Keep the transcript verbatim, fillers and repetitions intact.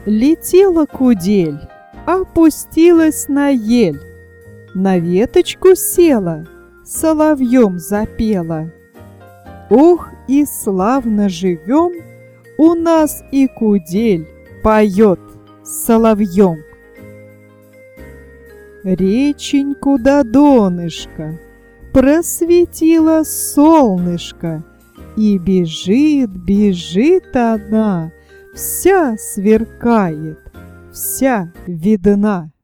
Летела кудель, опустилась на ель, на веточку села, соловьем запела. Ох, и славно живем, у нас и кудель поет соловьем. Реченьку до донышка просветило солнышко, и бежит, бежит она, вся сверкает, вся видна.